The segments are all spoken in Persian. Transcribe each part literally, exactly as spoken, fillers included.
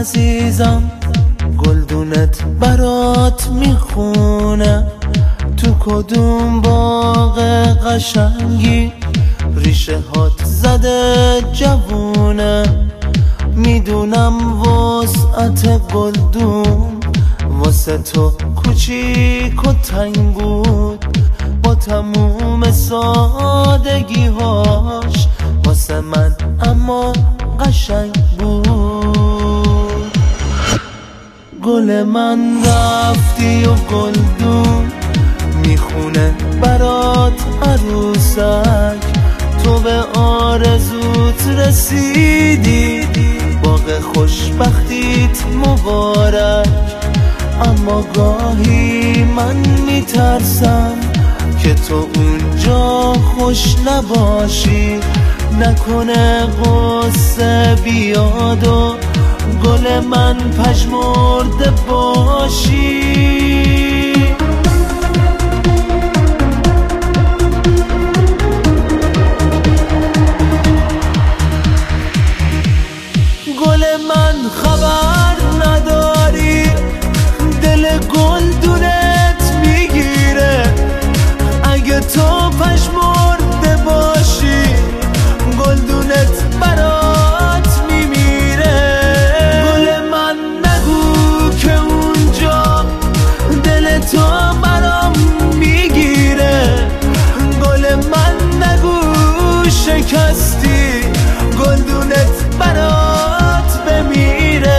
عزیزم گلدونت برات میخونه، تو کدوم باغ قشنگی ریشه هات زده جوونه. میدونم وسعت گلدون واسه تو کوچیک و تنگ بود، با تموم سادگیهاش واسه من اما قشنگ بود. گل من رفتی و گلدون میخونه برات عروسک، تو به آرزوت رسیدی، باغ خوشبختیت مبارک. اما گاهی من میترسم که تو اونجا خوش نباشی، نکنه غصه بیاد و گل من پژمرده باشی. گل من خبر نداری دل گلدونت میگیره، اگه تو پژمرده باشی گلدونت برات میمیره. گل من نگو که اونجا دل تو برام میگیره، گل من نگو شکستی گلدونت برات بمیره.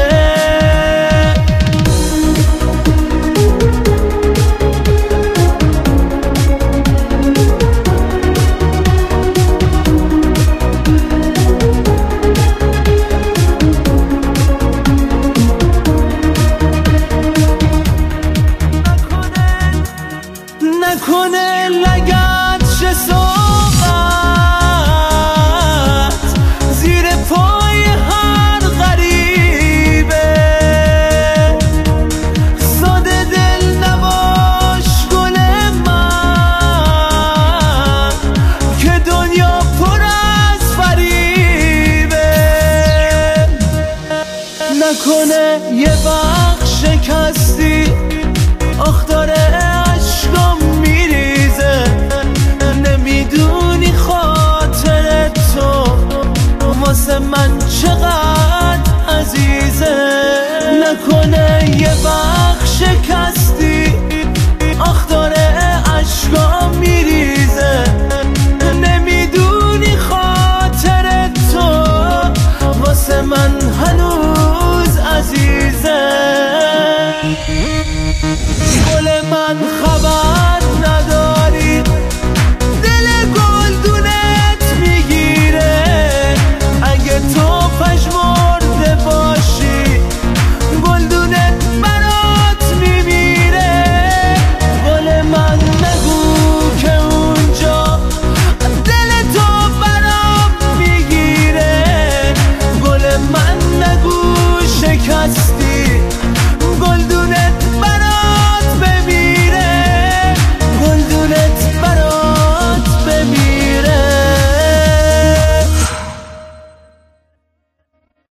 نکنه لگد شه سوقت زیر پای هر غریبه، ساده دل نباش گل من که دنیا پر از فریبه. نکنه